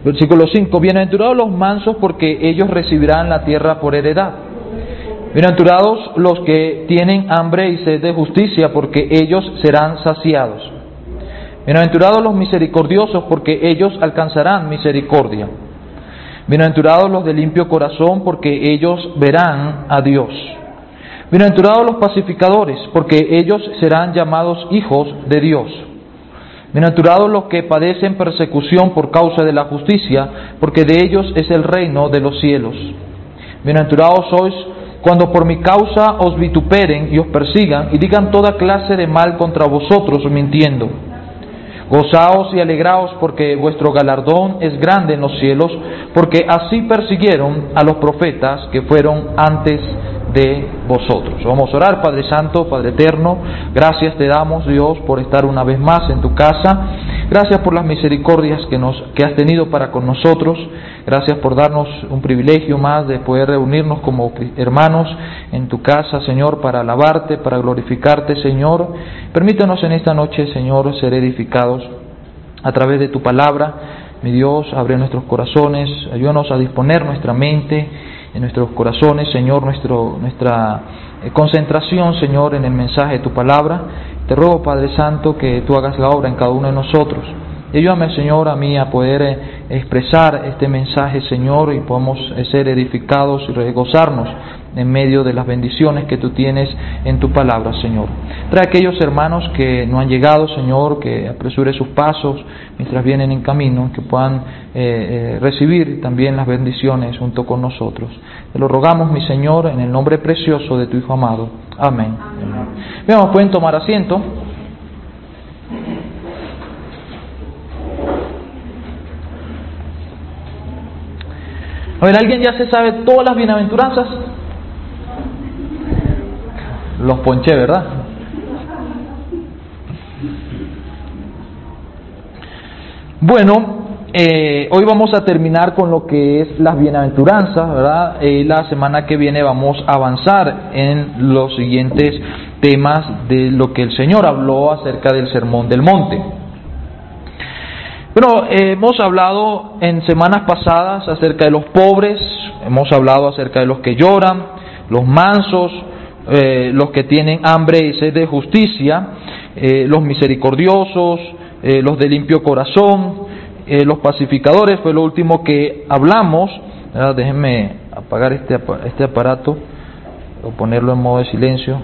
Versículo 5, bienaventurados los mansos porque ellos recibirán la tierra por heredad. Bienaventurados los que tienen hambre y sed de justicia porque ellos serán saciados. Bienaventurados los misericordiosos porque ellos alcanzarán misericordia. Bienaventurados los de limpio corazón porque ellos verán a Dios. Bienaventurados los pacificadores porque ellos serán llamados hijos de Dios. Bienaventurados los que padecen persecución por causa de la justicia, porque de ellos es el reino de los cielos. Bienaventurados sois cuando por mi causa os vituperen y os persigan y digan toda clase de mal contra vosotros mintiendo. Gozaos y alegraos porque vuestro galardón es grande en los cielos, porque así persiguieron a los profetas que fueron antes de vosotros. Vamos a orar. Padre Santo, Padre Eterno, gracias te damos, Dios, por estar una vez más en tu casa. Gracias por las misericordias que has tenido para con nosotros. Gracias por darnos un privilegio más de poder reunirnos como hermanos en tu casa, Señor, para alabarte, para glorificarte, Señor. Permítanos en esta noche, Señor, ser edificados a través de tu palabra. Mi Dios, abre nuestros corazones, ayúdanos a disponer nuestra mente en nuestros corazones, Señor, nuestra concentración, Señor, en el mensaje de tu palabra. Te ruego, Padre Santo, que tú hagas la obra en cada uno de nosotros. Y ayúdame, Señor, a mí a poder expresar este mensaje, Señor, y podamos ser edificados y regozarnos en medio de las bendiciones que tú tienes en tu palabra, Señor. Trae a aquellos hermanos que no han llegado, Señor, que apresure sus pasos mientras vienen en camino, que puedan recibir también las bendiciones junto con nosotros. Te lo rogamos, mi Señor, en el nombre precioso de tu Hijo amado. Amén. Bien, pueden tomar asiento. A ver, ¿alguien ya se sabe todas las bienaventuranzas? Los ponché, ¿verdad? Bueno, hoy vamos a terminar con lo que es las bienaventuranzas, ¿verdad? La semana que viene vamos a avanzar en los siguientes temas de lo que el Señor habló acerca del Sermón del Monte. Bueno, hemos hablado en semanas pasadas acerca de los pobres, hemos hablado acerca de los que lloran, los mansos, los que tienen hambre y sed de justicia, los misericordiosos, los de limpio corazón, los pacificadores, fue lo último que hablamos. Déjenme apagar este aparato o ponerlo en modo de silencio.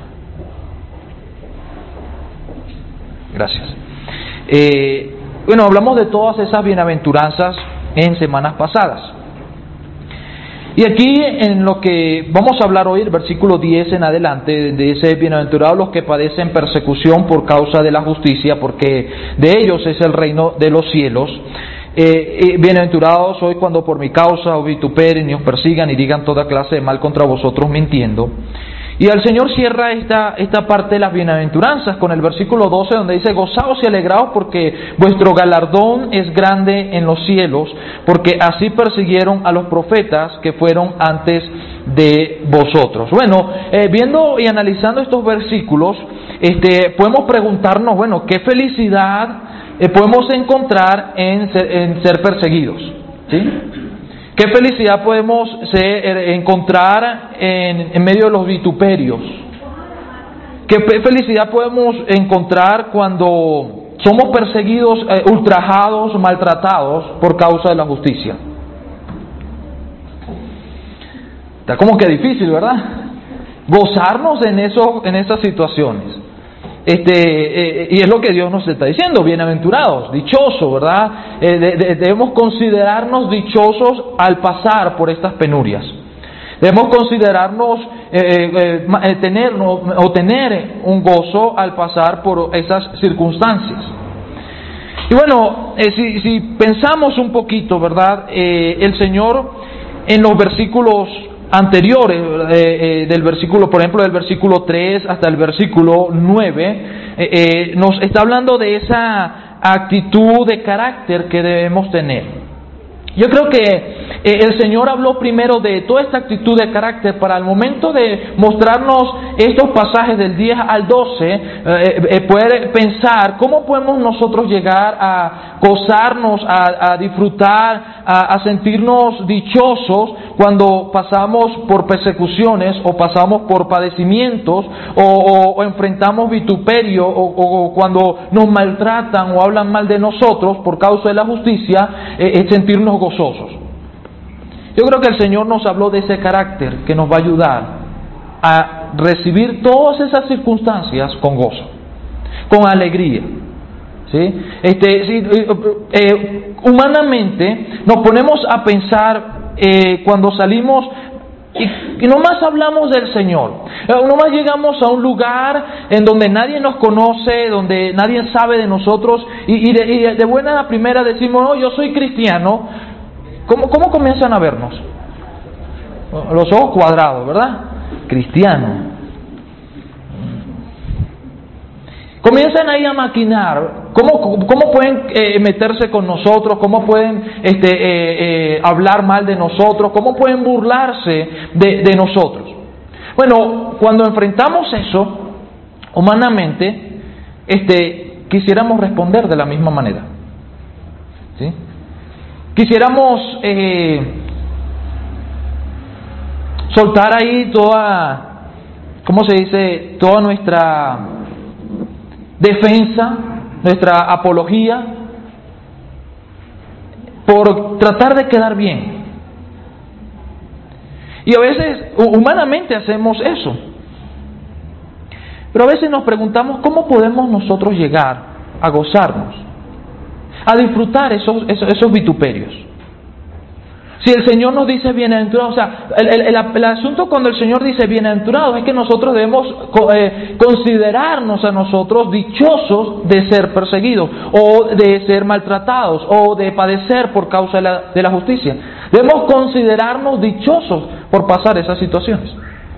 Gracias. Bueno, hablamos de todas esas bienaventuranzas en semanas pasadas. Y aquí en lo que vamos a hablar hoy, el versículo 10 en adelante, de ese bienaventurados los que padecen persecución por causa de la justicia, porque de ellos es el reino de los cielos. Bienaventurados sois cuando por mi causa os vituperen y os persigan y digan toda clase de mal contra vosotros mintiendo. Y el Señor cierra esta parte de las bienaventuranzas con el versículo 12, donde dice: gozaos y alegraos porque vuestro galardón es grande en los cielos, porque así persiguieron a los profetas que fueron antes de vosotros. Bueno, viendo y analizando estos versículos, podemos preguntarnos, bueno, ¿qué felicidad podemos encontrar en ser perseguidos? ¿Sí? ¿Qué felicidad podemos encontrar en medio de los vituperios? ¿Qué felicidad podemos encontrar cuando somos perseguidos, ultrajados, maltratados por causa de la justicia? Está como que difícil, ¿verdad? Gozarnos en esas situaciones. Y es lo que Dios nos está diciendo: bienaventurados, dichosos, ¿verdad? Debemos considerarnos dichosos al pasar por estas penurias. Debemos considerarnos tener un gozo al pasar por esas circunstancias. Y bueno, si pensamos un poquito, ¿verdad? El Señor en los versículos anteriores, del versículo, por ejemplo, del versículo 3 hasta el versículo 9, nos está hablando de esa actitud de carácter que debemos tener. Yo creo que el Señor habló primero de toda esta actitud de carácter para el momento de mostrarnos estos pasajes del 10 al 12, poder pensar cómo podemos nosotros llegar a gozarnos, a disfrutar, a sentirnos dichosos cuando pasamos por persecuciones o pasamos por padecimientos o enfrentamos vituperio o cuando nos maltratan o hablan mal de nosotros por causa de la justicia, sentirnos gozosos. Yo creo que el Señor nos habló de ese carácter que nos va a ayudar a recibir todas esas circunstancias con gozo, con alegría. ¿Sí? Humanamente nos ponemos a pensar cuando salimos y nomás hablamos del Señor, nomás llegamos a un lugar en donde nadie nos conoce, donde nadie sabe de nosotros y de buena a primera decimos, no, yo soy cristiano. ¿Cómo comienzan a vernos? Los ojos cuadrados, ¿verdad? Cristiano. Comienzan ahí a maquinar. ¿Cómo pueden meterse con nosotros? ¿Cómo pueden hablar mal de nosotros? ¿Cómo pueden burlarse de nosotros? Bueno, cuando enfrentamos eso, humanamente, quisiéramos responder de la misma manera. ¿Sí? Quisiéramos soltar ahí toda, ¿cómo se dice? Toda nuestra defensa, nuestra apología, por tratar de quedar bien. Y a veces, humanamente hacemos eso. Pero a veces nos preguntamos, ¿cómo podemos nosotros llegar a gozarnos, a disfrutar esos vituperios? Si el Señor nos dice bienaventurados, o sea, el asunto cuando el Señor dice bienaventurados es que nosotros debemos considerarnos a nosotros dichosos de ser perseguidos, o de ser maltratados, o de padecer por causa de la justicia. Debemos considerarnos dichosos por pasar esas situaciones.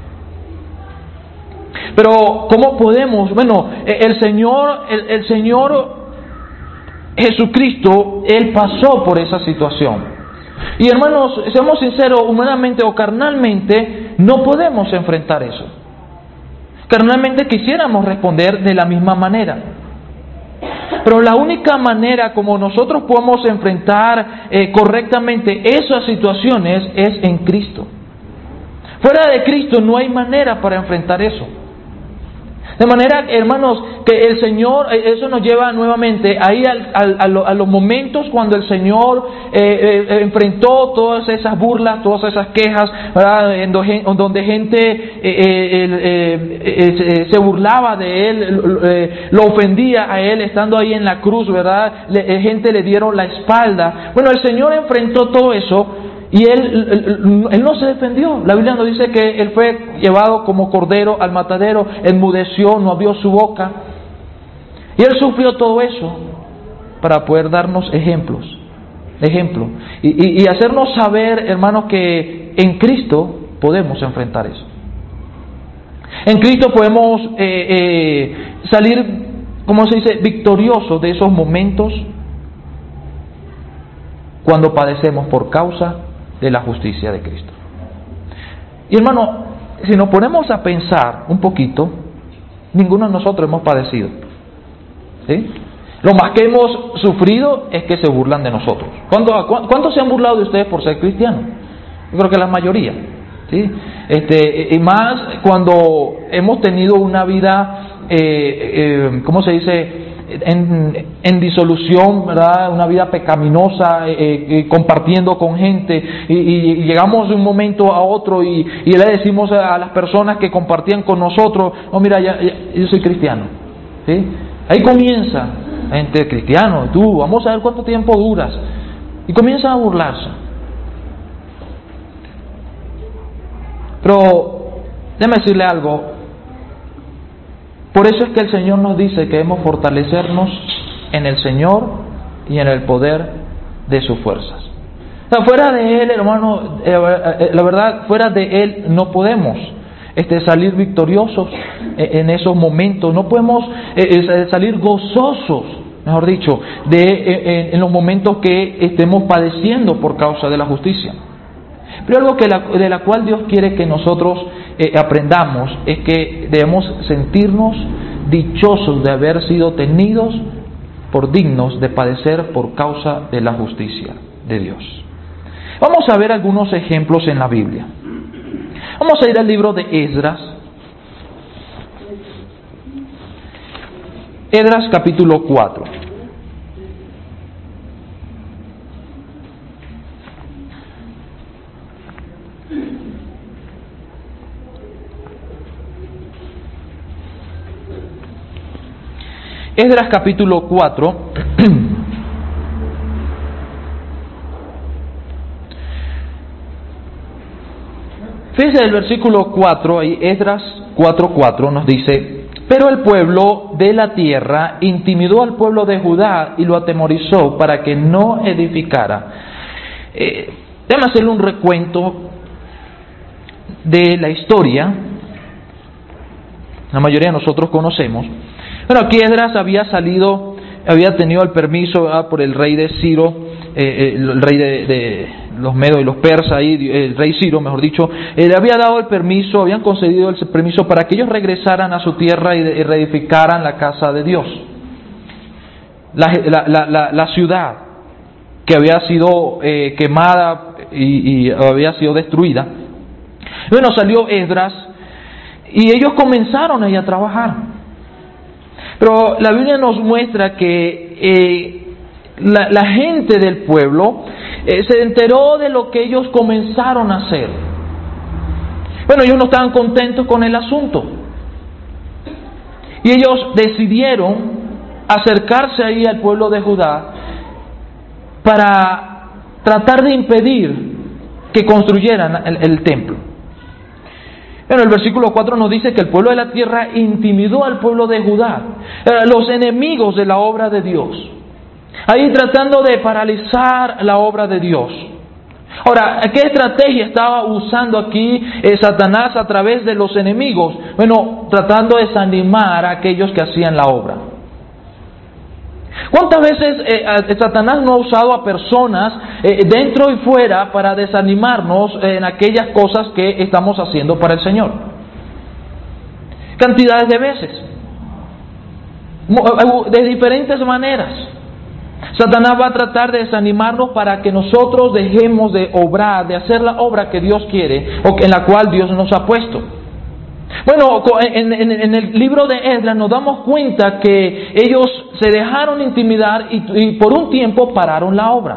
Pero, ¿cómo podemos? Bueno, el Señor Jesucristo, Él pasó por esa situación. Y hermanos, seamos sinceros, humanamente o carnalmente no podemos enfrentar eso. Carnalmente quisiéramos responder de la misma manera. Pero la única manera como nosotros podemos enfrentar correctamente esas situaciones es en Cristo. Fuera de Cristo no hay manera para enfrentar eso. De manera, hermanos, que el Señor, eso nos lleva nuevamente ahí a los momentos cuando el Señor enfrentó todas esas burlas, todas esas quejas, ¿verdad? En donde gente se burlaba de Él, lo ofendía a Él estando ahí en la cruz, ¿verdad? Gente le dieron la espalda. Bueno, el Señor enfrentó todo eso. Y él no se defendió. La Biblia nos dice que Él fue llevado como cordero al matadero, enmudeció, no abrió su boca. Y Él sufrió todo eso para poder darnos ejemplo. Y hacernos saber, hermanos, que en Cristo podemos enfrentar eso. En Cristo podemos salir, ¿cómo se dice?, victoriosos de esos momentos cuando padecemos por causa de la justicia de Cristo. Y hermano, si nos ponemos a pensar un poquito, ninguno de nosotros hemos padecido. ¿Sí? Lo más que hemos sufrido es que se burlan de nosotros. ¿Cuántos se han burlado de ustedes por ser cristianos? Yo creo que la mayoría. ¿Sí? Y más cuando hemos tenido una vida, ¿cómo se dice?, en disolución, ¿verdad? Una vida pecaminosa, compartiendo con gente y llegamos de un momento a otro y le decimos a las personas que compartían con nosotros, no, mira, yo soy cristiano. ¿Sí? Ahí comienza gente cristiano, tú, vamos a ver cuánto tiempo duras, y comienzan a burlarse. Pero déjame decirle algo. Por eso es que el Señor nos dice que debemos fortalecernos en el Señor y en el poder de sus fuerzas. O sea, fuera de Él, hermano, la verdad, fuera de Él no podemos salir victoriosos en esos momentos. No podemos salir gozosos mejor dicho, en los momentos que estemos padeciendo por causa de la justicia. Pero algo de la cual Dios quiere que nosotros aprendamos es que debemos sentirnos dichosos de haber sido tenidos por dignos de padecer por causa de la justicia de Dios. Vamos a ver algunos ejemplos en la Biblia. Vamos a ir al libro de Esdras. Esdras capítulo 4. Esdras capítulo 4. Fíjense el versículo 4, ahí Esdras 4:4 nos dice: pero el pueblo de la tierra intimidó al pueblo de Judá y lo atemorizó para que no edificara. Déjame hacerle un recuento de la historia. La mayoría de nosotros conocemos. Bueno, aquí Esdras había tenido el permiso por el rey de Ciro, el rey de los medos y los persas, el rey Ciro, mejor dicho, le había dado el permiso, habían concedido el permiso para que ellos regresaran a su tierra y reedificaran la casa de Dios. La ciudad que había sido quemada y había sido destruida. Bueno, salió Esdras y ellos comenzaron ahí a trabajar. Pero la Biblia nos muestra que la gente del pueblo se enteró de lo que ellos comenzaron a hacer. Bueno, ellos no estaban contentos con el asunto. Y ellos decidieron acercarse ahí al pueblo de Judá para tratar de impedir que construyeran el templo. Bueno, el versículo 4 nos dice que el pueblo de la tierra intimidó al pueblo de Judá, los enemigos de la obra de Dios, ahí tratando de paralizar la obra de Dios. Ahora, ¿qué estrategia estaba usando aquí Satanás a través de los enemigos? Bueno, tratando de desanimar a aquellos que hacían la obra. ¿Cuántas veces Satanás no ha usado a personas dentro y fuera para desanimarnos en aquellas cosas que estamos haciendo para el Señor? Cantidades de veces, de diferentes maneras. Satanás va a tratar de desanimarnos para que nosotros dejemos de obrar, de hacer la obra que Dios quiere o en la cual Dios nos ha puesto. Bueno, en el libro de Esdras nos damos cuenta que ellos se dejaron intimidar y por un tiempo pararon la obra.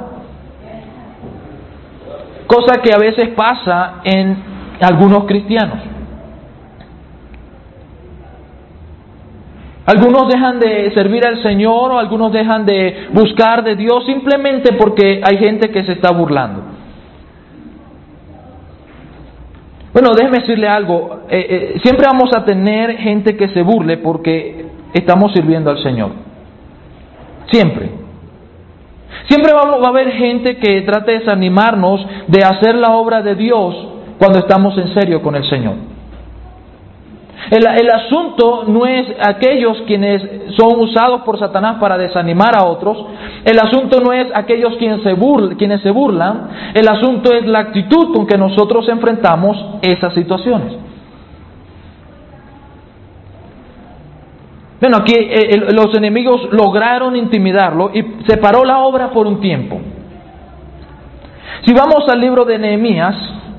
Cosa que a veces pasa en algunos cristianos. Algunos dejan de servir al Señor o algunos dejan de buscar de Dios simplemente porque hay gente que se está burlando. Bueno, déjeme decirle algo, siempre vamos a tener gente que se burle porque estamos sirviendo al Señor. Siempre. Siempre va a haber gente que trate de desanimarnos de hacer la obra de Dios cuando estamos en serio con el Señor. El asunto no es aquellos quienes son usados por Satanás para desanimar a otros. El asunto no es aquellos quienes se burlan. El asunto es la actitud con que nosotros enfrentamos esas situaciones. Bueno, aquí los enemigos lograron intimidarlo y se paró la obra por un tiempo. Si vamos al libro de Nehemías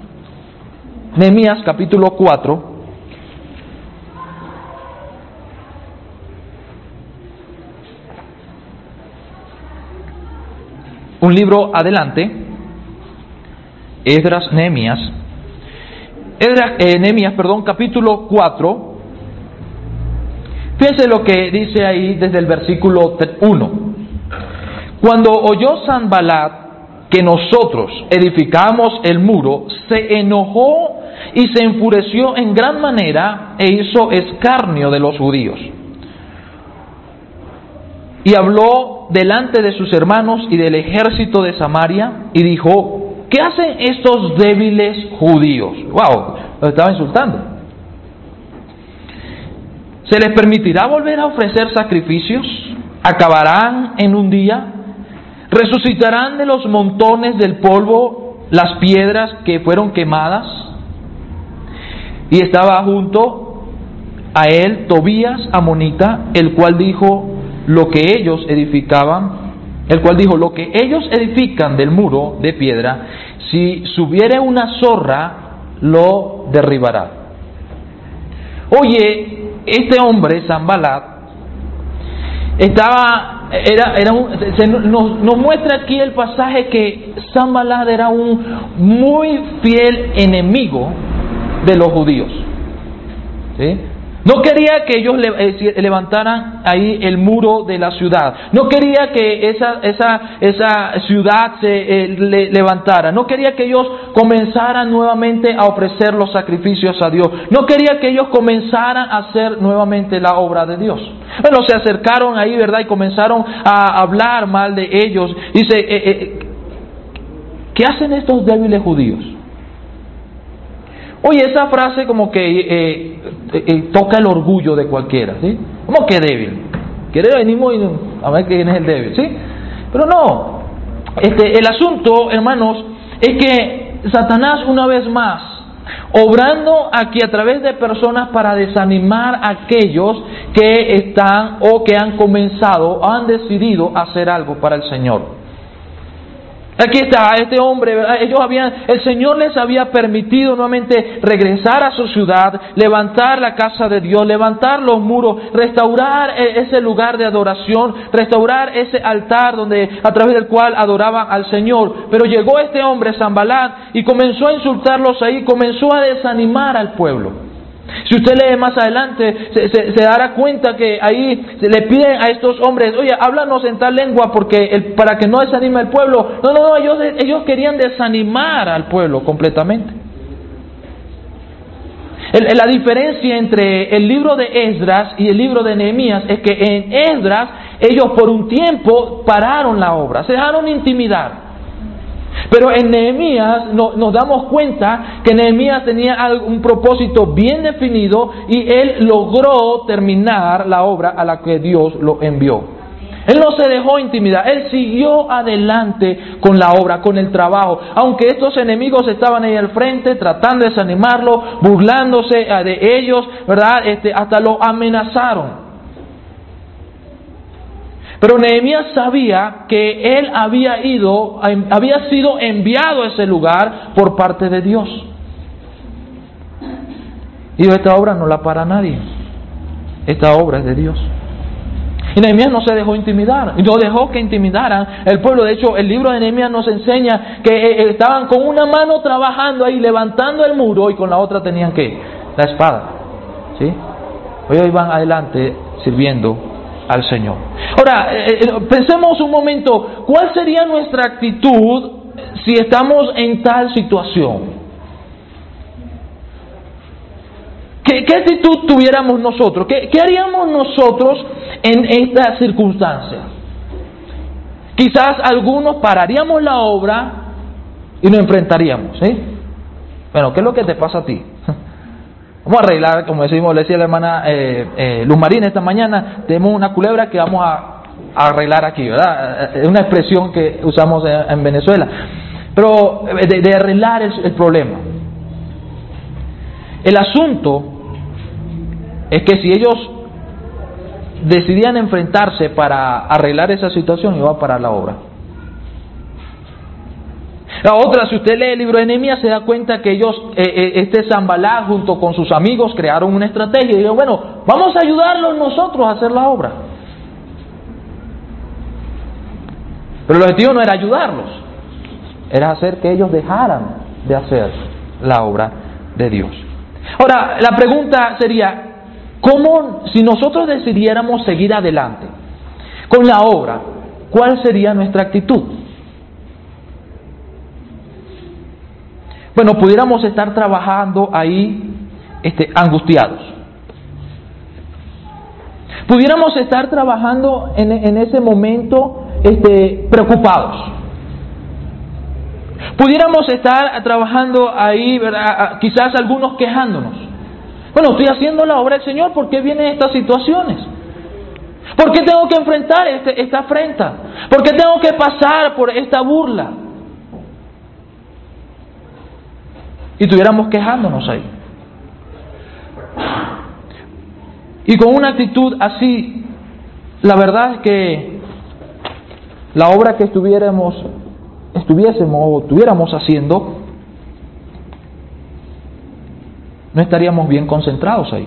capítulo 4, un libro adelante, Nehemías, capítulo 4. Fíjense lo que dice ahí desde el versículo 1. Cuando oyó Sanballat que nosotros edificamos el muro, se enojó y se enfureció en gran manera e hizo escarnio de los judíos. Y habló delante de sus hermanos y del ejército de Samaria y dijo: ¿qué hacen estos débiles judíos? ¡Wow! Los estaba insultando. ¿Se les permitirá volver a ofrecer sacrificios? acabarán en un día, resucitarán de los montones del polvo las piedras que fueron quemadas. Y estaba junto a él Tobías amonita, el cual dijo lo que ellos edifican del muro de piedra, si subiere una zorra, lo derribará. Oye, este hombre, Sanbalat, nos muestra aquí el pasaje que Sanbalat era un muy fiel enemigo de los judíos, ¿sí? No quería que ellos levantaran ahí el muro de la ciudad. No quería que esa ciudad se levantara. No quería que ellos comenzaran nuevamente a ofrecer los sacrificios a Dios. No quería que ellos comenzaran a hacer nuevamente la obra de Dios. Bueno, se acercaron ahí, ¿verdad? Y comenzaron a hablar mal de ellos. Dice, ¿qué hacen estos débiles judíos? Oye, esa frase como que toca el orgullo de cualquiera, ¿sí? ¿Cómo que débil? Venimos a ver quién es el débil, ¿sí? Pero no, el asunto, hermanos, es que Satanás una vez más, obrando aquí a través de personas para desanimar a aquellos que están o que han comenzado o han decidido hacer algo para el Señor. Aquí está este hombre, ¿verdad? El Señor les había permitido nuevamente regresar a su ciudad, levantar la casa de Dios, levantar los muros, restaurar ese lugar de adoración, restaurar ese altar a través del cual adoraban al Señor. Pero llegó este hombre, Sanbalat, y comenzó a insultarlos ahí, comenzó a desanimar al pueblo. Si usted lee más adelante, se dará cuenta que ahí le piden a estos hombres, oye, háblanos en tal lengua para que no desanime al pueblo. No, ellos querían desanimar al pueblo completamente. La diferencia entre el libro de Esdras y el libro de Nehemías es que en Esdras ellos por un tiempo pararon la obra, se dejaron intimidar. Pero en Nehemías nos damos cuenta que Nehemías tenía un propósito bien definido y él logró terminar la obra a la que Dios lo envió. Él no se dejó intimidar, él siguió adelante con la obra, con el trabajo. Aunque estos enemigos estaban ahí al frente tratando de desanimarlo, burlándose de ellos, ¿verdad? Hasta lo amenazaron. Pero Nehemías sabía que él había sido enviado a ese lugar por parte de Dios. Y esta obra no la para nadie. Esta obra es de Dios. Y Nehemías no se dejó intimidar, no dejó que intimidaran el pueblo. De hecho, el libro de Nehemías nos enseña que estaban con una mano trabajando ahí, levantando el muro, y con la otra tenían ¿qué? La espada. ¿Sí? Hoy van adelante sirviendo al Señor. Ahora, pensemos un momento, ¿cuál sería nuestra actitud si estamos en tal situación? ¿Qué actitud tuviéramos nosotros? ¿Qué haríamos nosotros en esta circunstancia? Quizás algunos pararíamos la obra y nos enfrentaríamos, ¿sí? Bueno, ¿qué es lo que te pasa a ti? Vamos a arreglar, como le decía la hermana Luz Marina esta mañana, tenemos una culebra que vamos a arreglar aquí, ¿verdad? Es una expresión que usamos en Venezuela. Pero de arreglar el problema. El asunto es que si ellos decidían enfrentarse para arreglar esa situación, iba a parar la obra. La otra, si usted lee el libro de Nehemías, se da cuenta que ellos, Sanbalat junto con sus amigos, crearon una estrategia y dijeron, bueno, vamos a ayudarlos nosotros a hacer la obra. Pero el objetivo no era ayudarlos, era hacer que ellos dejaran de hacer la obra de Dios. Ahora, la pregunta sería, ¿cómo, si nosotros decidiéramos seguir adelante con la obra, cuál sería nuestra actitud? Bueno, pudiéramos estar trabajando ahí angustiados. Pudiéramos estar trabajando en ese momento preocupados. Pudiéramos estar trabajando ahí, ¿verdad? Quizás algunos quejándonos. Bueno, estoy haciendo la obra del Señor, ¿por qué vienen estas situaciones? ¿Por qué tengo que enfrentar esta afrenta? ¿Por qué tengo que pasar por esta burla? Y estuviéramos quejándonos ahí. Y con una actitud así, la verdad es que la obra que estuviésemos o estuviéramos haciendo, no estaríamos bien concentrados ahí.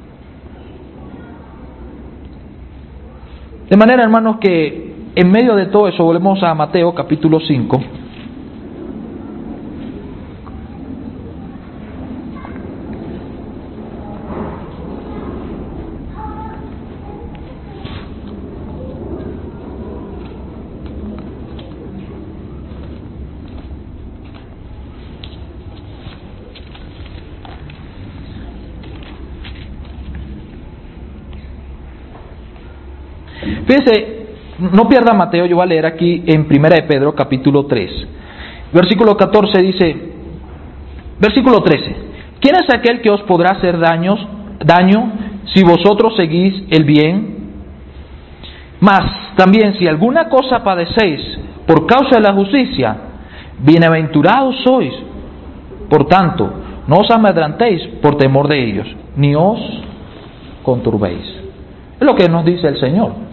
De manera, hermanos, que en medio de todo eso, volvemos a Mateo capítulo 5. Fíjense, no pierda Mateo, yo voy a leer aquí en 1 de Pedro capítulo 3. Versículo 14 dice, versículo 13, ¿quién es aquel que os podrá hacer daño si vosotros seguís el bien? Mas también si alguna cosa padecéis por causa de la justicia, bienaventurados sois. Por tanto, no os amedrantéis por temor de ellos, ni os conturbéis. Es lo que nos dice el Señor.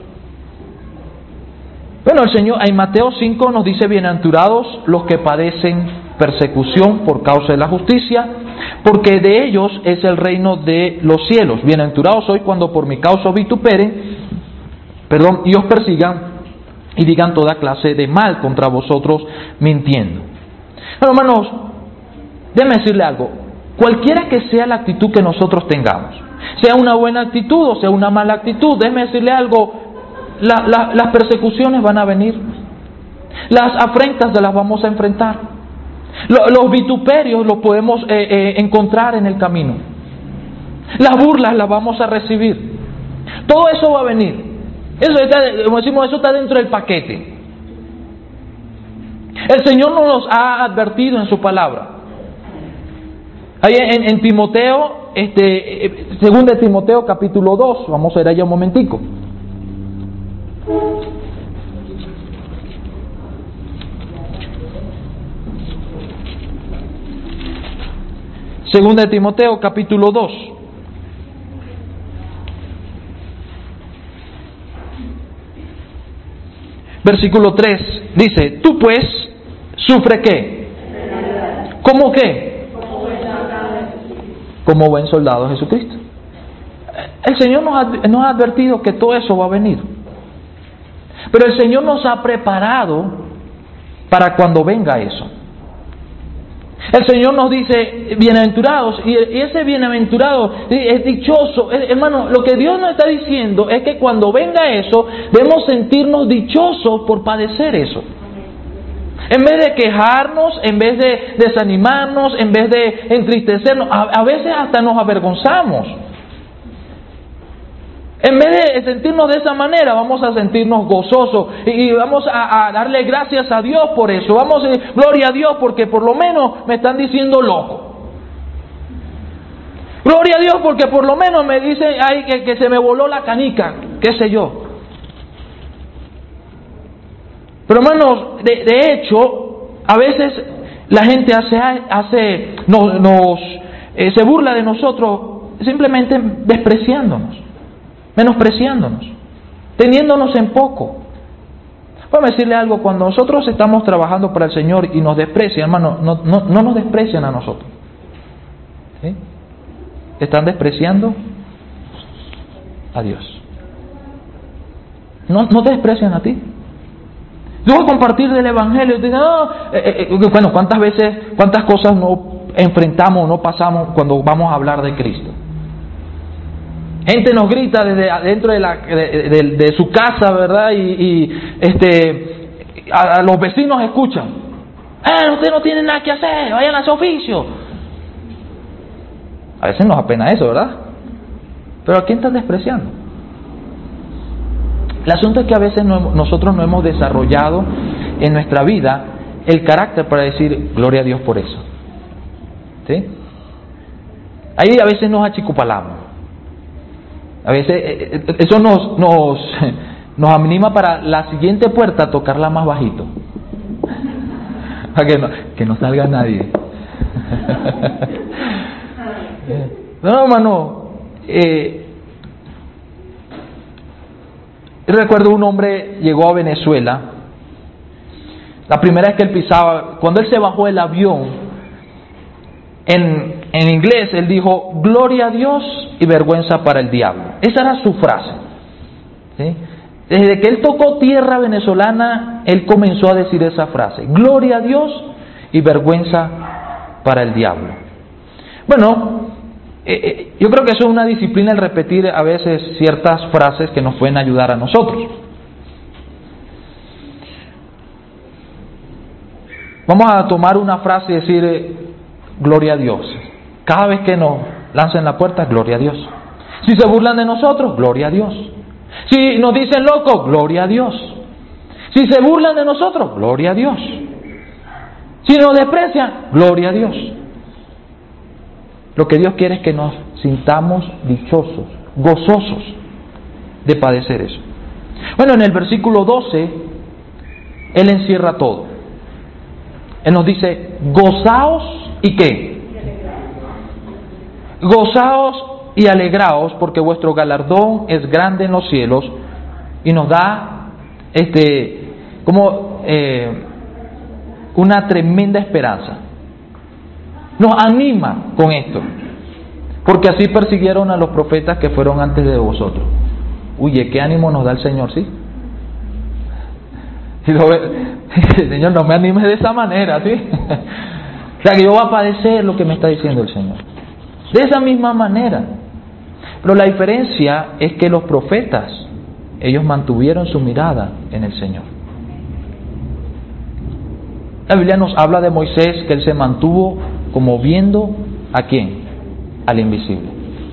Bueno, el Señor en Mateo 5 nos dice, bienaventurados los que padecen persecución por causa de la justicia, porque de ellos es el reino de los cielos. Bienaventurados sois cuando por mi causa os vituperen, y os persigan y digan toda clase de mal contra vosotros mintiendo. Bueno, hermanos, déjenme decirle algo. Cualquiera que sea la actitud que nosotros tengamos, sea una buena actitud o sea una mala actitud, déjenme decirle algo. Las persecuciones van a venir, las afrentas se las vamos a enfrentar, los vituperios los podemos encontrar en el camino, las burlas las vamos a recibir, todo eso va a venir. Eso está, como decimos, eso está dentro del paquete. El Señor nos ha advertido en su palabra. Ahí en Timoteo, 2 de Timoteo capítulo 2, vamos a ir allá un momentico. Segunda de Timoteo capítulo 2. Versículo 3 dice, tú pues sufre ¿qué? ¿Cómo qué? Como buen soldado de Jesucristo. El Señor nos ha advertido que todo eso va a venir. Pero el Señor nos ha preparado para cuando venga eso. El Señor nos dice, bienaventurados, y ese bienaventurado es dichoso. Hermano, lo que Dios nos está diciendo es que cuando venga eso, debemos sentirnos dichosos por padecer eso. En vez de quejarnos, en vez de desanimarnos, en vez de entristecernos, a veces hasta nos avergonzamos. En vez de sentirnos de esa manera, vamos a sentirnos gozosos y vamos a darle gracias a Dios por eso. Vamos a decir, gloria a Dios, porque por lo menos me están diciendo loco. Gloria a Dios, porque por lo menos me dicen ay, que se me voló la canica, qué sé yo. Pero hermanos, de hecho, a veces la gente se burla de nosotros simplemente despreciándonos, menospreciándonos, teniéndonos en poco. Vamos a decirle algo, cuando nosotros estamos trabajando para el Señor y nos desprecian, hermano, no nos desprecian a nosotros. ¿Sí? Están despreciando a Dios. No te desprecian a ti. Yo voy a compartir del Evangelio y dicen, bueno, cuántas cosas no enfrentamos, no pasamos cuando vamos a hablar de Cristo. Gente nos grita desde adentro de su casa, ¿verdad? Y a los vecinos escuchan. Usted no tiene nada que hacer, vayan a su oficio. A veces nos apena eso, ¿verdad? Pero ¿a quién están despreciando? El asunto es que a veces nosotros no hemos desarrollado en nuestra vida el carácter para decir gloria a Dios por eso. ¿Sí? Ahí a veces nos achicopalamos. A veces eso nos anima para la siguiente puerta a tocarla más bajito. Para que no salga nadie. No, hermano. Recuerdo un hombre llegó a Venezuela. La primera vez que él pisaba, cuando él se bajó del avión, en inglés él dijo: gloria a Dios y vergüenza para el diablo. Esa era su frase, ¿sí? Desde que él tocó tierra venezolana, él comenzó a decir esa frase: gloria a Dios y vergüenza para el diablo. Bueno, yo creo que eso es una disciplina, el repetir a veces ciertas frases que nos pueden ayudar a nosotros. Vamos a tomar una frase y decir: gloria a Dios. Cada vez que nos lancen la puerta, gloria a Dios. Si se burlan de nosotros, gloria a Dios. Si nos dicen locos, gloria a Dios. Si se burlan de nosotros, gloria a Dios. Si nos desprecian, gloria a Dios. Lo que Dios quiere es que nos sintamos dichosos, gozosos de padecer eso. Bueno, en el versículo 12, Él encierra todo. Él nos dice: gozaos y ¿qué? Gozaos y alegraos, porque vuestro galardón es grande en los cielos. Y nos da una tremenda esperanza. Nos anima con esto, porque así persiguieron a los profetas que fueron antes de vosotros. Oye, qué ánimo nos da el Señor, ¿sí? Señor, no me animes de esa manera, ¿sí? O sea, que yo voy a padecer lo que me está diciendo el Señor. De esa misma manera. Pero la diferencia es que los profetas, ellos mantuvieron su mirada en el Señor. La Biblia nos habla de Moisés, que él se mantuvo como viendo ¿a quién? Al invisible.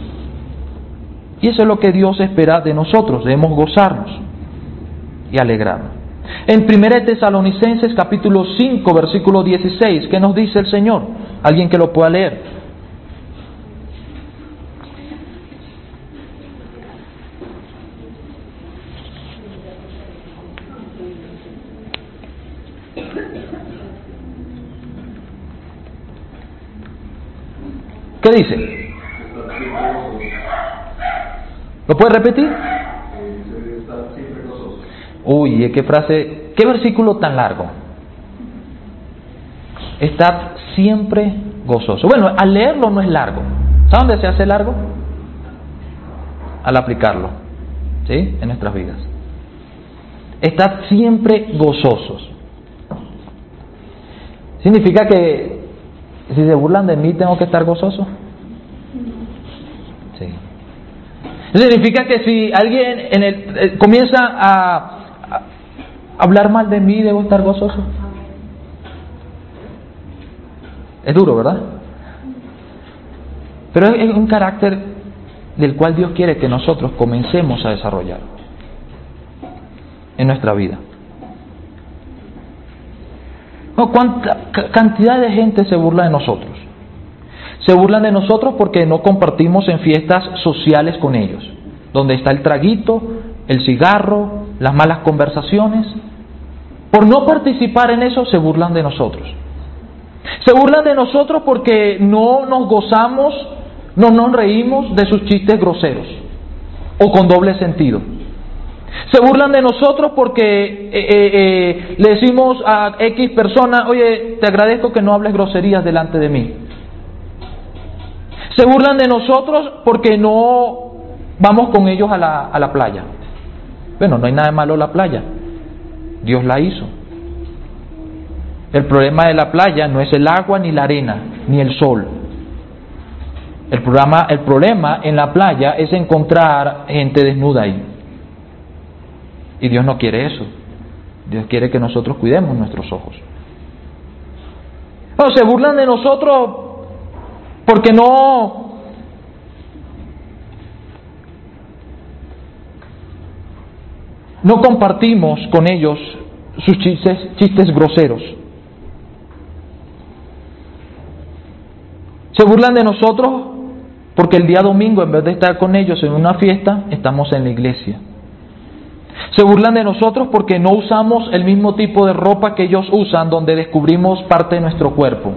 Y eso es lo que Dios espera de nosotros. Debemos gozarnos y alegrarnos. En 1 Tesalonicenses capítulo 5 versículo 16, ¿qué nos dice el Señor? Alguien que lo pueda leer. ¿Qué dice? ¿Lo puede repetir? Uy, qué frase, qué versículo tan largo. Estad siempre gozoso. Bueno, al leerlo no es largo. ¿Sabe dónde se hace largo? Al aplicarlo, ¿sí? En nuestras vidas. Estad siempre gozosos. ¿Significa que si se burlan de mí tengo que estar gozoso? Sí. Significa que si alguien comienza a hablar mal de mí, debo estar gozoso. Es duro, ¿verdad? Pero es un carácter del cual Dios quiere que nosotros comencemos a desarrollar en nuestra vida. No, ¿cuánta cantidad de gente se burla de nosotros? Se burlan de nosotros porque no compartimos en fiestas sociales con ellos, donde está el traguito, el cigarro, las malas conversaciones. Por no participar en eso se burlan de nosotros. Se burlan de nosotros porque no nos gozamos, no nos reímos de sus chistes groseros o con doble sentido. Se burlan de nosotros porque le decimos a X persona: oye, te agradezco que no hables groserías delante de mí. Se burlan de nosotros porque no vamos con ellos a la playa. Bueno, no hay nada de malo en la playa. Dios la hizo. El problema de la playa no es el agua, ni la arena, ni el sol. El problema en la playa es encontrar gente desnuda ahí. Y Dios no quiere eso. Dios quiere que nosotros cuidemos nuestros ojos. No, se burlan de nosotros porque no compartimos con ellos sus chistes groseros. Se burlan de nosotros Porque el día domingo, en vez de estar con ellos en una fiesta, estamos en la iglesia. Se burlan de nosotros porque no usamos el mismo tipo de ropa que ellos usan, donde descubrimos parte de nuestro cuerpo.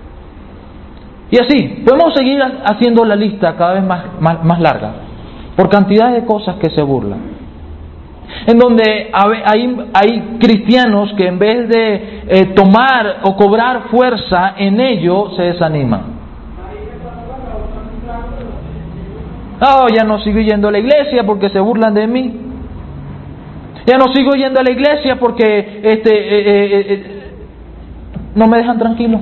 Y así, podemos seguir haciendo la lista cada vez más larga, por cantidad de cosas que se burlan. En donde hay cristianos que en vez de tomar o cobrar fuerza en ello, se desaniman. No, ya no sigo yendo a la iglesia porque se burlan de mí. Ya no sigo yendo a la iglesia porque no me dejan tranquilo.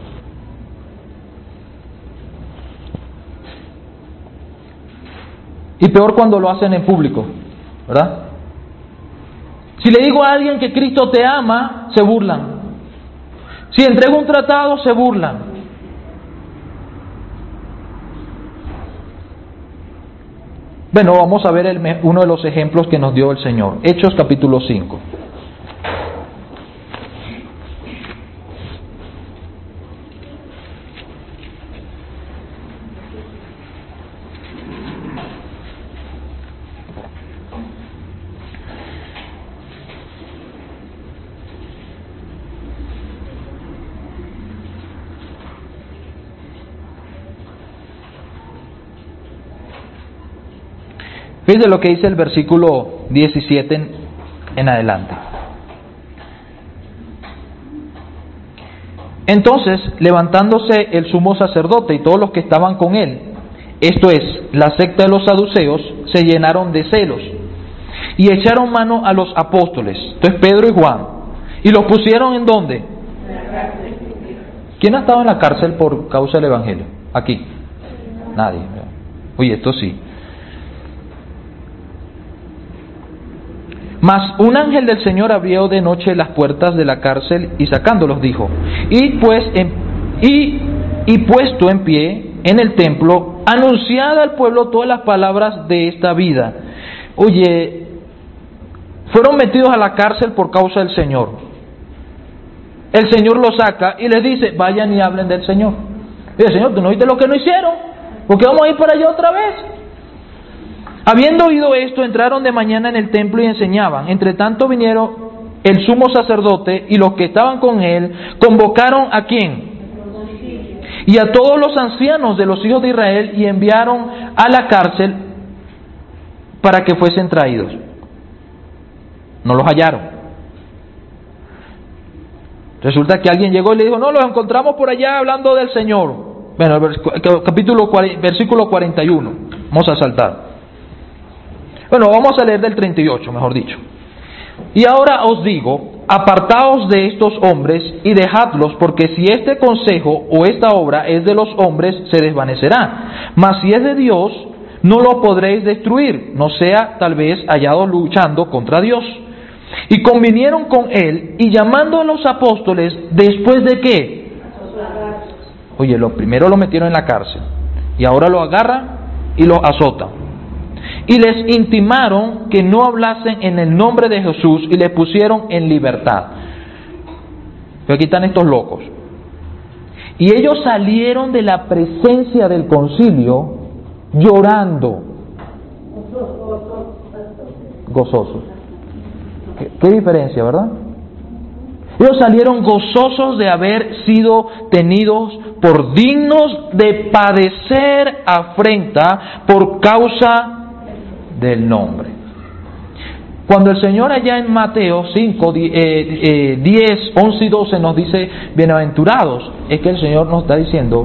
Y peor cuando lo hacen en público, ¿verdad? Si le digo a alguien que Cristo te ama, se burlan. Si entrego un tratado, se burlan. Bueno, vamos a ver uno de los ejemplos que nos dio el Señor. Hechos capítulo 5. Fíjense lo que dice el versículo 17 en adelante. Entonces, levantándose el sumo sacerdote y todos los que estaban con él, esto es, la secta de los saduceos, se llenaron de celos y echaron mano a los apóstoles, entonces Pedro y Juan, y los pusieron ¿en dónde? ¿Quién ha estado en la cárcel por causa del Evangelio? Aquí. Nadie. Oye, esto sí. Mas un ángel del Señor abrió de noche las puertas de la cárcel y sacándolos dijo, y puesto en pie en el templo, anunciad al pueblo todas las palabras de esta vida. Oye, fueron metidos a la cárcel por causa del Señor. El Señor los saca y les dice, vayan y hablen del Señor. Y el Señor, ¿tú no oíste lo que no hicieron? ¿Por qué vamos a ir para allá otra vez? Habiendo oído esto, entraron de mañana en el templo y enseñaban. Entre tanto vinieron el sumo sacerdote y los que estaban con él, convocaron ¿a quién? Y a todos los ancianos de los hijos de Israel y enviaron a la cárcel para que fuesen traídos. No los hallaron. Resulta que alguien llegó y le dijo, no, los encontramos por allá hablando del Señor. Bueno, versículo 41. Vamos a saltar. Bueno, vamos a leer del 38, mejor dicho. Y ahora os digo, apartaos de estos hombres y dejadlos, porque si este consejo o esta obra es de los hombres, se desvanecerá. Mas si es de Dios, no lo podréis destruir, no sea tal vez hallados luchando contra Dios. Y convinieron con él, y llamando a los apóstoles, ¿después de qué? Oye, lo primero lo metieron en la cárcel, y ahora lo agarran y lo azotan. Y les intimaron que no hablasen en el nombre de Jesús y les pusieron en libertad. Pero aquí están estos locos. Y ellos salieron de la presencia del concilio llorando, gozosos. ¿Qué diferencia, verdad? Ellos salieron gozosos de haber sido tenidos por dignos de padecer afrenta por causa del nombre. Cuando el Señor allá en Mateo 5, 10, 11 y 12 nos dice bienaventurados, es que el Señor nos está diciendo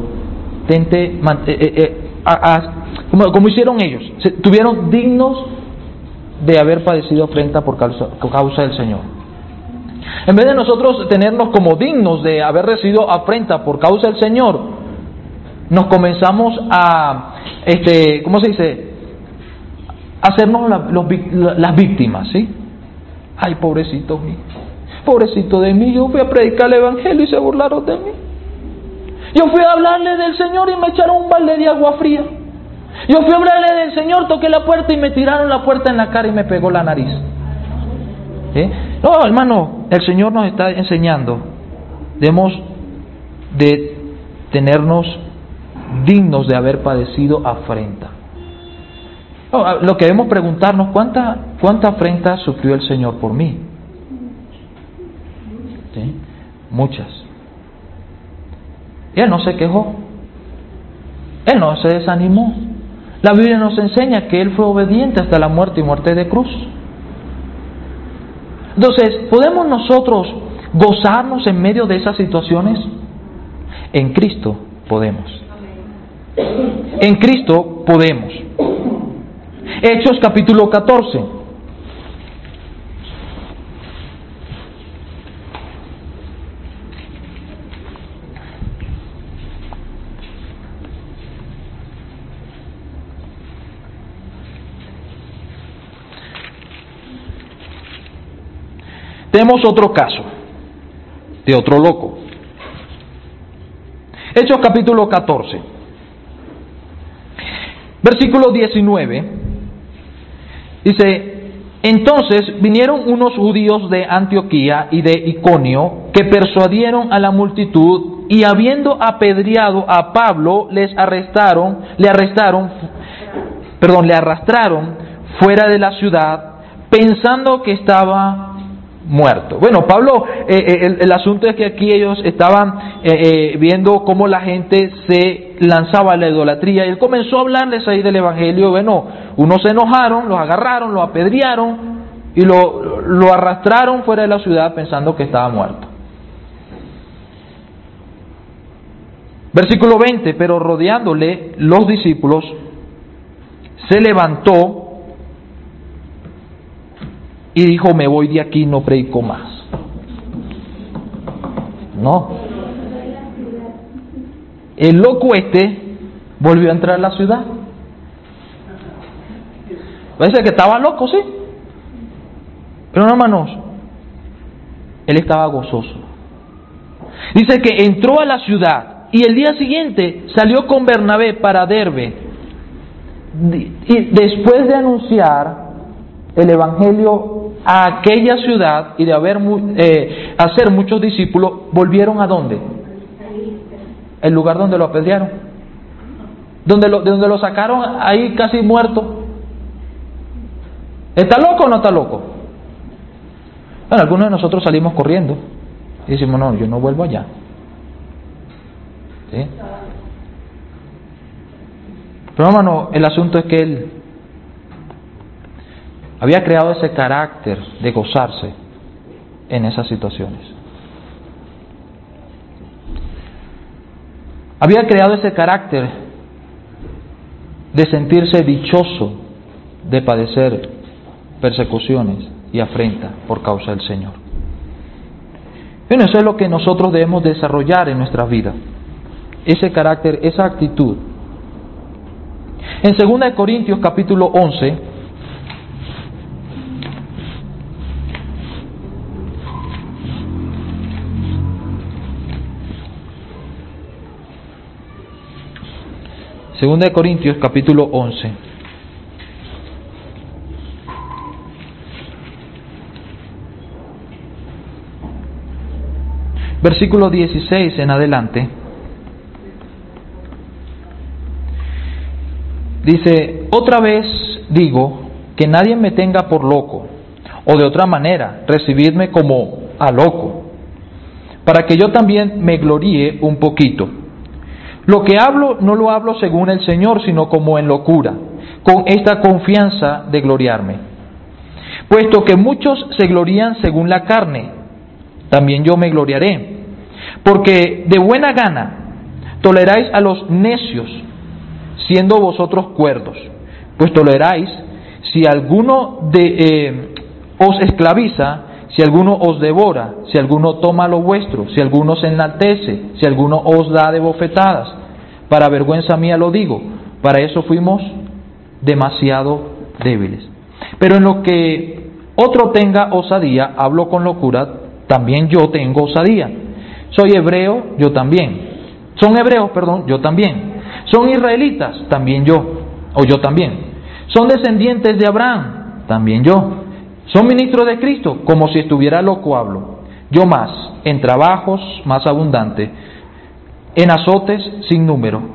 como hicieron ellos, tuvieron dignos de haber padecido afrenta por causa del Señor. En vez de nosotros tenernos como dignos de haber recibido afrenta por causa del Señor, nos comenzamos a ¿cómo se dice? Hacernos las víctimas, ¿sí? Ay, pobrecito mío, pobrecito de mí, yo fui a predicar el Evangelio y se burlaron de mí. Yo fui a hablarle del Señor y me echaron un balde de agua fría. Yo fui a hablarle del Señor, toqué la puerta y me tiraron la puerta en la cara y me pegó la nariz. ¿Sí? No, hermano, el Señor nos está enseñando, debemos de tenernos dignos de haber padecido afrenta. Lo que debemos preguntarnos, ¿cuánta afrenta sufrió el Señor por mí? ¿Sí? Muchas. Y Él no se quejó. Él no se desanimó. La Biblia nos enseña que Él fue obediente hasta la muerte y muerte de cruz. Entonces, ¿podemos nosotros gozarnos en medio de esas situaciones? En Cristo podemos. En Cristo podemos. Hechos capítulo 14. Tenemos otro caso de otro loco. Hechos capítulo 14, versículo 19, dice: entonces vinieron unos judíos de Antioquía y de Iconio que persuadieron a la multitud, y habiendo apedreado a Pablo, le arrastraron fuera de la ciudad, pensando que estaba muerto. Bueno, Pablo, el asunto es que aquí ellos estaban viendo cómo la gente se lanzaba a la idolatría, y él comenzó a hablarles ahí del evangelio. Bueno, unos se enojaron, los agarraron, los apedrearon y lo arrastraron fuera de la ciudad pensando que estaba muerto. Versículo 20: pero rodeándole los discípulos, se levantó y dijo: me voy de aquí, no predico más. No. El loco volvió a entrar a la ciudad. Parece que estaba loco, sí. Pero no, hermanos, él estaba gozoso. Dice que entró a la ciudad y el día siguiente salió con Bernabé para Derbe. Y después de anunciar el evangelio a aquella ciudad y de hacer muchos discípulos, volvieron ¿a dónde? El lugar donde lo apedrearon, de donde lo sacaron ahí casi muerto. ¿Está loco o no está loco? Bueno, algunos de nosotros salimos corriendo y decimos: no, yo no vuelvo allá. ¿Sí? Pero hermano, el asunto es que él había creado ese carácter de gozarse en esas situaciones. Había creado ese carácter de sentirse dichoso de padecer persecuciones y afrenta por causa del Señor. Bueno, eso es lo que nosotros debemos desarrollar en nuestra vida. Ese carácter, esa actitud. En 2 Corintios capítulo 11, Segunda de Corintios capítulo 11. Versículo 16 en adelante. Dice: otra vez digo, que nadie me tenga por loco, o de otra manera, recibidme como a loco, para que yo también me gloríe un poquito. Lo que hablo no lo hablo según el Señor, sino como en locura, con esta confianza de gloriarme. Puesto que muchos se glorían según la carne, también yo me gloriaré. Porque de buena gana toleráis a los necios, siendo vosotros cuerdos. Pues toleráis si alguno os esclaviza, si alguno os devora, si alguno toma lo vuestro, si alguno se enaltece, si alguno os da de bofetadas. Para vergüenza mía lo digo, para eso fuimos demasiado débiles. Pero en lo que otro tenga osadía, hablo con locura, también yo tengo osadía. Soy hebreo, yo también. Son hebreos, yo también. Son israelitas, también yo, o yo también. Son descendientes de Abraham, también yo. Son ministros de Cristo, como si estuviera loco hablo. Yo más, en trabajos más abundante, en azotes sin número,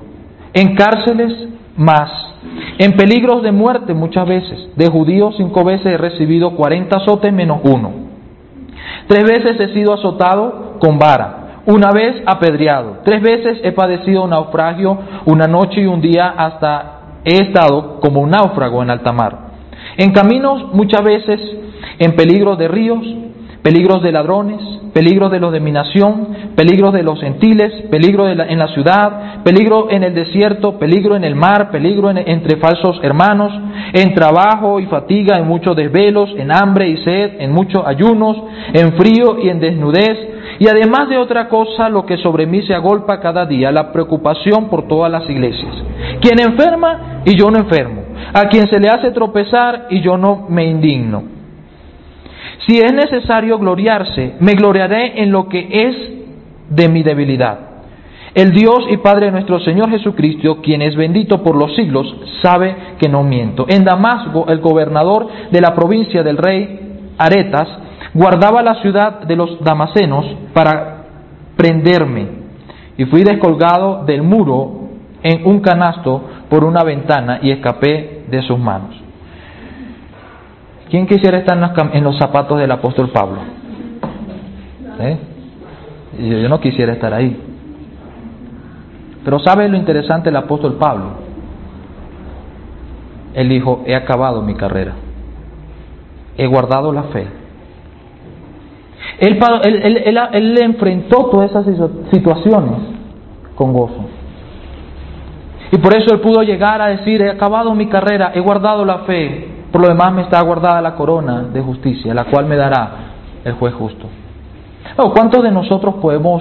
en cárceles más, en peligros de muerte muchas veces. De judíos 5 veces he recibido 40 azotes menos 1. 3 veces he sido azotado con vara, 1 vez apedreado, 3 veces he padecido un naufragio, 1 noche y 1 día, hasta he estado como un náufrago en alta mar. En caminos muchas veces, en peligros de ríos, peligros de ladrones, peligros de los de mi nación, peligros de los gentiles, peligro en la ciudad, peligro en el desierto, peligro en el mar, peligro entre falsos hermanos, en trabajo y fatiga, en muchos desvelos, en hambre y sed, en muchos ayunos, en frío y en desnudez, y además de otra cosa, lo que sobre mí se agolpa cada día, la preocupación por todas las iglesias. Quien enferma y yo no enfermo, a quien se le hace tropezar y yo no me indigno. Si es necesario gloriarse, me gloriaré en lo que es de mi debilidad. El Dios y Padre de nuestro Señor Jesucristo, quien es bendito por los siglos, sabe que no miento. En Damasco, el gobernador de la provincia del rey Aretas guardaba la ciudad de los damasenos para prenderme, y fui descolgado del muro en un canasto por una ventana y escapé de sus manos. ¿Quién quisiera estar en los zapatos del apóstol Pablo? Yo no quisiera estar ahí. Pero ¿sabe lo interesante del apóstol Pablo? Él dijo, he acabado mi carrera. He guardado la fe. Él enfrentó todas esas situaciones con gozo. Y por eso él pudo llegar a decir, he acabado mi carrera, he guardado la fe. Por lo demás me está guardada la corona de justicia, la cual me dará el juez justo. ¿Cuántos de nosotros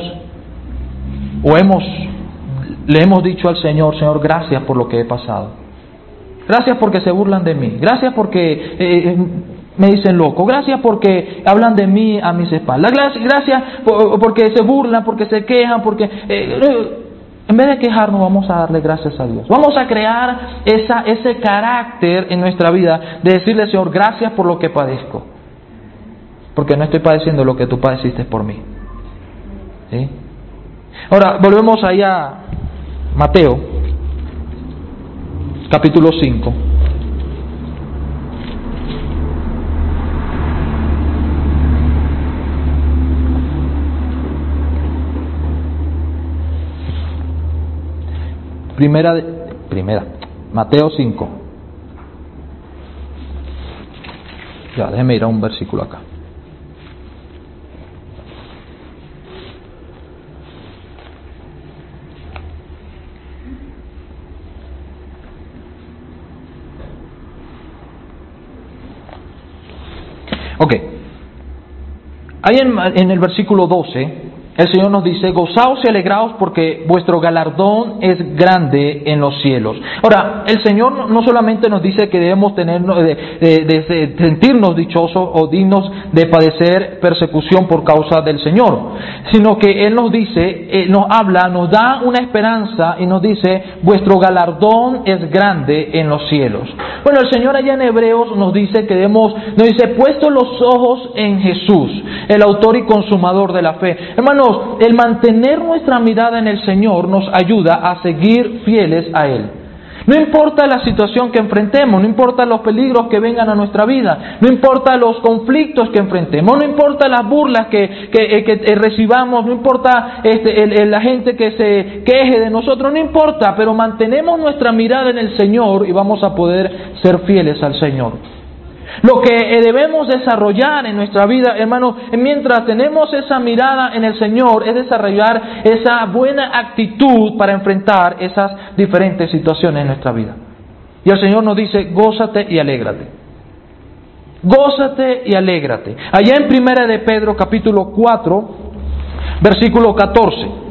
le hemos dicho al Señor, Señor, gracias por lo que he pasado? Gracias porque se burlan de mí. Gracias porque me dicen loco. Gracias porque hablan de mí a mis espaldas. Gracias porque se burlan, porque se quejan, porque... En vez de quejarnos, vamos a darle gracias a Dios. Vamos a crear ese carácter en nuestra vida de decirle, Señor, gracias por lo que padezco. Porque no estoy padeciendo lo que tú padeciste por mí. ¿Sí? Ahora, volvemos ahí a Mateo, capítulo 5. Mateo 5. Ya, déjeme ir a un versículo acá. Ok. Ahí en el versículo 12, el Señor nos dice, gozaos y alegraos porque vuestro galardón es grande en los cielos. Ahora, el Señor no solamente nos dice que debemos de sentirnos dichosos o dignos de padecer persecución por causa del Señor, sino que Él nos dice, nos habla, nos da una esperanza y nos dice, vuestro galardón es grande en los cielos. Bueno, el Señor allá en Hebreos nos dice que nos dice, puesto los ojos en Jesús, el autor y consumador de la fe. Hermanos, el mantener nuestra mirada en el Señor nos ayuda a seguir fieles a Él. No importa la situación que enfrentemos, no importa los peligros que vengan a nuestra vida, no importa los conflictos que enfrentemos, no importa las burlas que recibamos, no importa la gente que se queje de nosotros, no importa, pero mantenemos nuestra mirada en el Señor y vamos a poder ser fieles al Señor. Lo que debemos desarrollar en nuestra vida, hermanos, mientras tenemos esa mirada en el Señor, es desarrollar esa buena actitud para enfrentar esas diferentes situaciones en nuestra vida. Y el Señor nos dice, gózate y alégrate. Gózate y alégrate. Allá en 1 de Pedro, capítulo 4, versículo 14.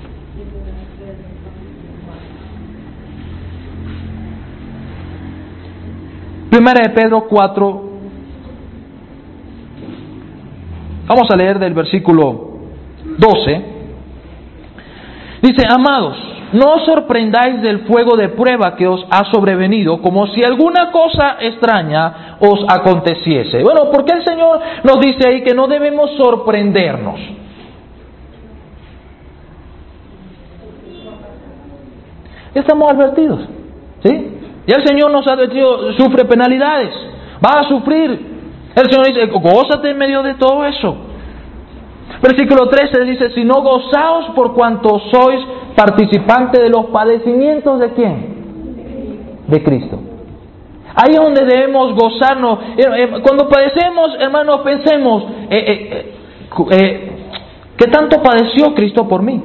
Primera de Pedro 4, vamos a leer del versículo 12. Dice, amados, no os sorprendáis del fuego de prueba que os ha sobrevenido, como si alguna cosa extraña os aconteciese. Bueno, ¿por qué el Señor nos dice ahí que no debemos sorprendernos? Estamos advertidos, ¿sí? Y el Señor nos ha advertido, sufre penalidades, va a sufrir. El Señor dice, gózate en medio de todo eso. Versículo 13 dice, si no gozaos por cuanto sois participantes de los padecimientos ¿de quién? De Cristo. Ahí es donde debemos gozarnos. Cuando padecemos, hermanos, pensemos, ¿qué tanto padeció Cristo por mí?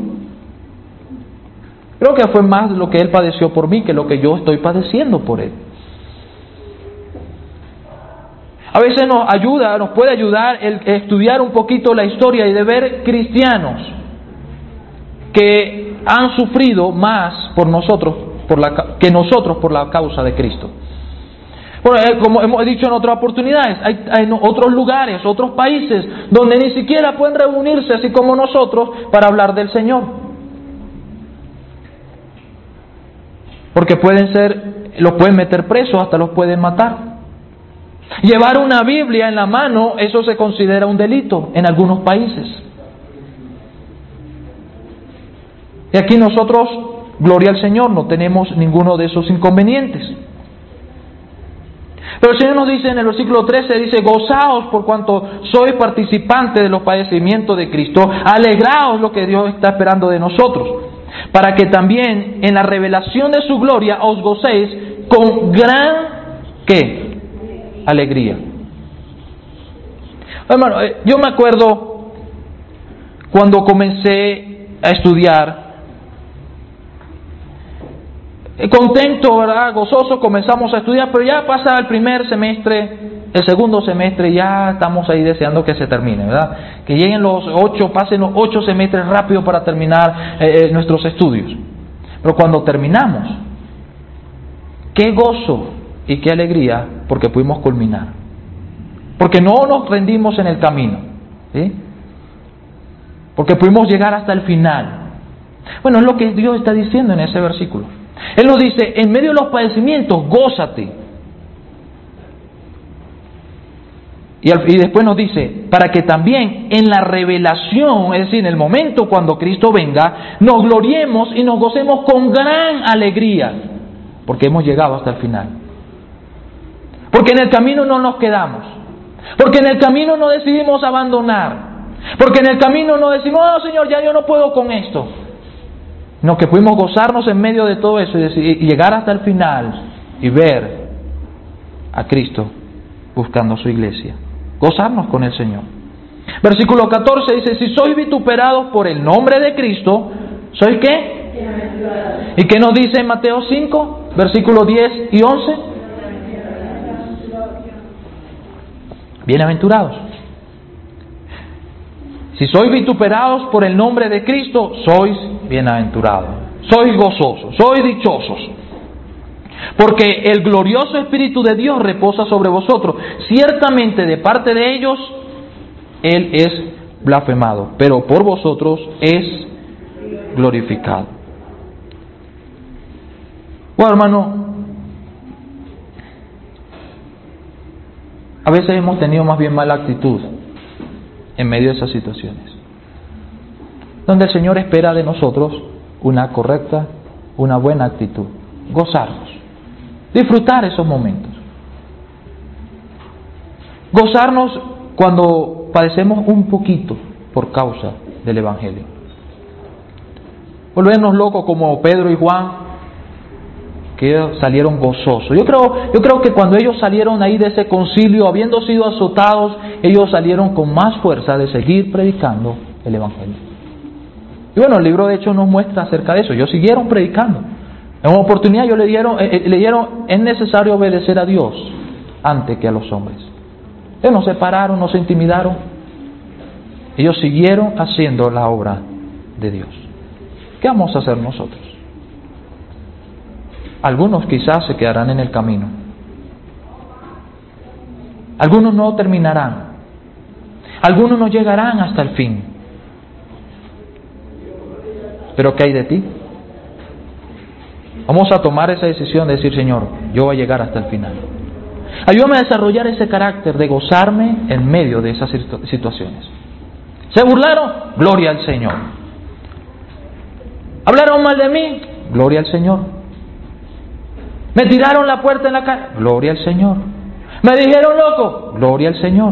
Creo que fue más lo que Él padeció por mí que lo que yo estoy padeciendo por Él. A veces nos puede ayudar el estudiar un poquito la historia y de ver cristianos que han sufrido más por nosotros, que nosotros por la causa de Cristo. Bueno, como hemos dicho en otras oportunidades, hay otros lugares, otros países donde ni siquiera pueden reunirse así como nosotros para hablar del Señor. Porque los pueden meter presos, hasta los pueden matar. Llevar una Biblia en la mano, eso se considera un delito en algunos países. Y aquí nosotros, gloria al Señor, no tenemos ninguno de esos inconvenientes. Pero el Señor nos dice en el versículo 13, dice, gozaos por cuanto sois participantes de los padecimientos de Cristo, alegraos lo que Dios está esperando de nosotros, para que también en la revelación de su gloria os gocéis con gran, ¿qué? Alegría. Hermano, yo me acuerdo cuando comencé a estudiar, contento, ¿verdad? Gozoso, comenzamos a estudiar, pero ya pasa el primer semestre, el segundo semestre, ya estamos ahí deseando que se termine, ¿verdad? Que lleguen pasen los 8 semestres rápido para terminar nuestros estudios. Pero cuando terminamos, qué gozo y qué alegría, porque pudimos culminar. Porque no nos rendimos en el camino, ¿sí? Porque pudimos llegar hasta el final. Bueno, es lo que Dios está diciendo en ese versículo. Él nos dice, en medio de los padecimientos, gózate. Y después nos dice, para que también en la revelación, es decir, en el momento cuando Cristo venga, nos gloriemos y nos gocemos con gran alegría, porque hemos llegado hasta el final. Porque en el camino no nos quedamos. Porque en el camino no decidimos abandonar. Porque en el camino no decimos, oh Señor, ya yo no puedo con esto. No, que pudimos gozarnos en medio de todo eso y llegar hasta el final y ver a Cristo buscando su iglesia. Gozarnos con el Señor. Versículo 14 dice, si sois vituperados por el nombre de Cristo, ¿sois qué? ¿Y qué nos dice en Mateo 5, versículos 10 y 11? Bienaventurados. Si sois vituperados por el nombre de Cristo, sois bienaventurados, sois gozosos, sois dichosos, porque el glorioso Espíritu de Dios reposa sobre vosotros. Ciertamente de parte de ellos Él es blasfemado, pero por vosotros es glorificado. Bueno, hermano, a veces hemos tenido más bien mala actitud en medio de esas situaciones, donde el Señor espera de nosotros una correcta, una buena actitud, gozarnos, disfrutar esos momentos, gozarnos cuando padecemos un poquito por causa del Evangelio, volvernos locos como Pedro y Juan, que salieron gozosos. Yo creo que cuando ellos salieron ahí de ese concilio, habiendo sido azotados, ellos salieron con más fuerza de seguir predicando el Evangelio. Y bueno, el libro de Hechos nos muestra acerca de eso. Ellos siguieron predicando. En una oportunidad ellos le dieron, es necesario obedecer a Dios antes que a los hombres. Ellos no se pararon, no se intimidaron. Ellos siguieron haciendo la obra de Dios. ¿Qué vamos a hacer nosotros? Algunos quizás se quedarán en el camino. Algunos no terminarán. Algunos no llegarán hasta el fin. Pero ¿qué hay de ti? Vamos a tomar esa decisión de decir, Señor, yo voy a llegar hasta el final. Ayúdame a desarrollar ese carácter de gozarme en medio de esas situaciones. ¿Se burlaron? Gloria al Señor. ¿Hablaron mal de mí? Gloria al Señor. Me tiraron la puerta en la cara. Gloria al Señor. Me dijeron loco. Gloria al Señor.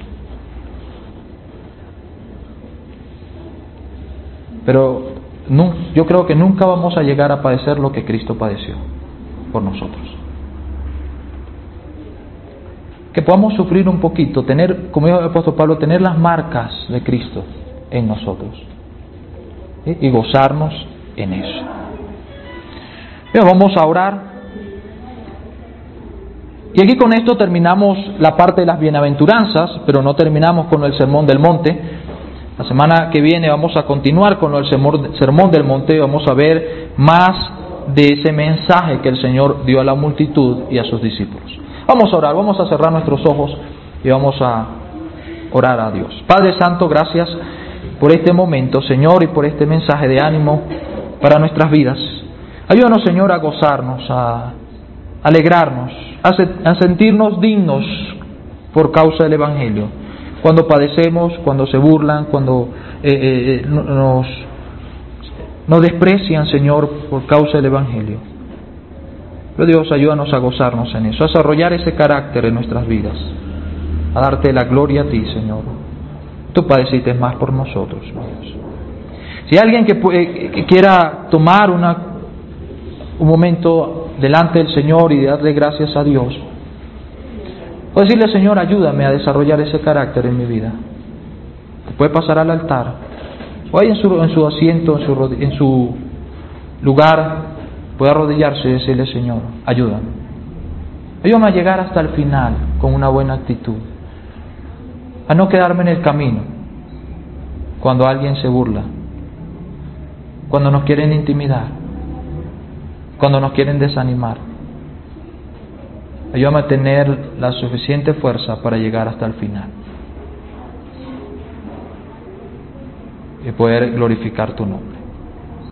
Pero yo creo que nunca vamos a llegar a padecer lo que Cristo padeció por nosotros. Que podamos sufrir un poquito, tener, como dijo el apóstol Pablo, tener las marcas de Cristo en nosotros. ¿Sí? Y gozarnos en eso. Bien, vamos a orar. Y aquí con esto terminamos la parte de las bienaventuranzas, pero no terminamos con el Sermón del Monte. La semana que viene vamos a continuar con el Sermón del Monte, vamos a ver más de ese mensaje que el Señor dio a la multitud y a sus discípulos. Vamos a orar, vamos a cerrar nuestros ojos y vamos a orar a Dios. Padre Santo, gracias por este momento, Señor, y por este mensaje de ánimo para nuestras vidas. Ayúdanos, Señor, a gozarnos, a alegrarnos, a sentirnos dignos por causa del Evangelio. Cuando padecemos, cuando se burlan, cuando nos desprecian, Señor, por causa del Evangelio. Pero Dios, ayúdanos a gozarnos en eso, a desarrollar ese carácter en nuestras vidas, a darte la gloria a ti, Señor. Tú padeciste más por nosotros, Dios. Si hay alguien que quiera tomar un momento delante del Señor y darle gracias a Dios, puede decirle: Señor, ayúdame a desarrollar ese carácter en mi vida. Puede pasar al altar, o ahí en su asiento, en su lugar, puede arrodillarse y decirle: Señor, ayúdame. Ayúdame a llegar hasta el final con una buena actitud, a no quedarme en el camino cuando alguien se burla, cuando nos quieren intimidar, cuando nos quieren desanimar. Ayúdame a tener la suficiente fuerza para llegar hasta el final y poder glorificar tu nombre.